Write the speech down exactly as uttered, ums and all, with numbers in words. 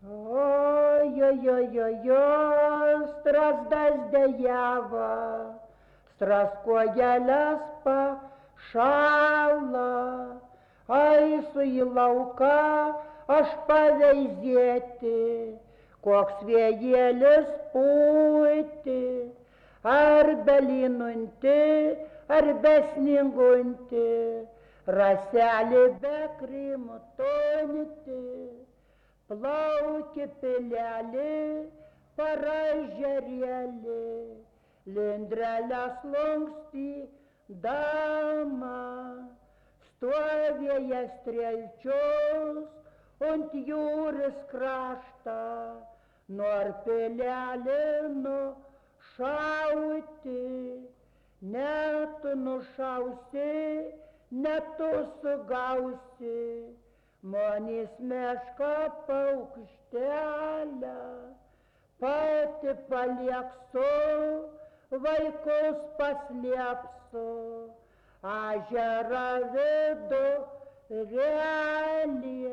Ой-ой-ой-ой, стразdas dejava, straskojeles pašąla, aisu į lauką aš paveizėti, koks vėjėlis pūti, ar belinunti, ar besningunti, raselį be krimutonyti. Plauki pilelį, paražerėlį, lindrelės lankstydama, stovėja strelčius ant jūros kraštą, nor pilelį nušauti, net tu nušausi, net tu sugausi. Manis meška paukštelę, pati palieksiu, vaikus paslėpsiu, ežerą vidurėlyje.